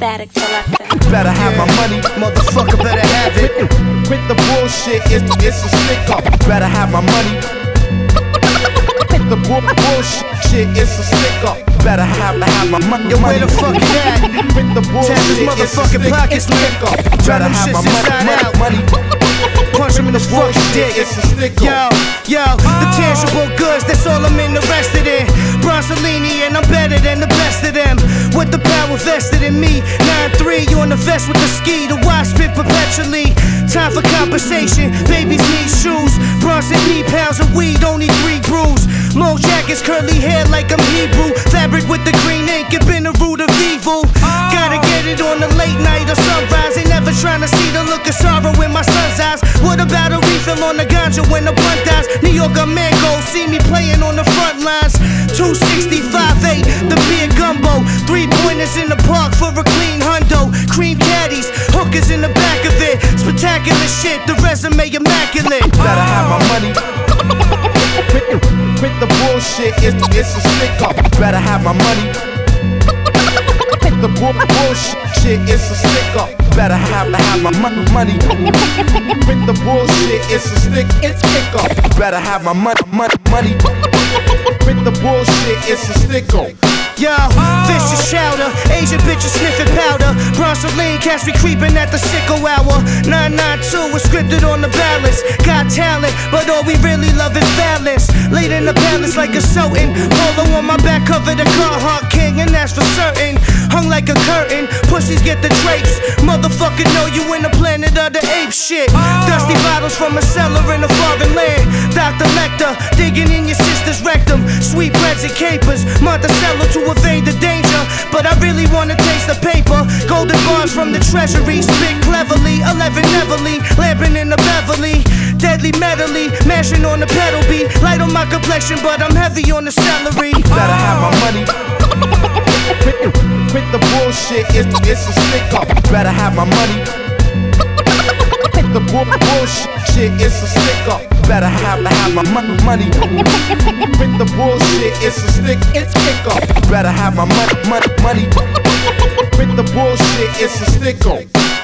Static Selector. Better have my money, motherfucker, better have it. Quit the bullshit, it's a stick up. Better have my money. Quit the bullshit, it's a stick up. Better have my money. Yo, where the fuck is that? Quit the bullshit, tap his motherfucking pockets, nigga. Better have my money. Punch him in the fucking dick. Yo, the tangible goods, that's all I'm interested in. Bronzolini, and I'm better than the best of them. With the power vested in me. 9-3, you on the vest with the ski. The watch spin perpetually. Time for compensation. Babies need shoes. Bronson need pounds of weed, only 3 brews. Long jackets, curly hair like I'm Hebrew. Fabric with the green ink, it been the root of evil. Gotta get it on the late night or sunrise. Ain't never trying to see the look of sorrow in my son's eyes. What about a refill on the ganja when the blunt dies? New Yorker mango, see me playing on the front lines. 265-8, the beer gumbo. 3-pointers in the park for a clean hundo. Cream caddies, hookers in the back of it. Spectacular shit, the resume immaculate. Better have my money. Quit the bullshit, it's a stick up. Better have my money. Quit the bullshit, it's a stick up. Better have my money. Quit the bullshit, it's a stick up. Better have my money. Quit the bullshit, it's a stick up. Yo, vicious chowder, Asian bitches sniffing powder. Bronzoline catch me creeping at the sicko hour. 992 was scripted on the balance. Got talent, but all we really love is balance. Laid in the balance like a Sultan. Polo on my back, cover the Carhartt King, and that's for certain. Hung like a curtain, pussies get the drapes. Motherfucker know you in the planet of the ape shit. Dusty bottles from a cellar in a foreign land. Dr. Lecter, digging in your sister's rectum. Sweet breads and capers, Monticello to evade the danger. But I really wanna taste the paper. Golden bars from the treasury, spit cleverly. 11 Everly, lamping in the Beverly. Deadly medley, mashing on the pedal beat. Light on my complexion, but I'm heavy on the celery. Better have my money. Quit the bullshit, it's a stick up. Better have my money. Quit the bullshit, it's a stick up. Better have my money. Quit the bullshit, it's a stick up. Better have my money. Quit the bullshit, it's a stick up.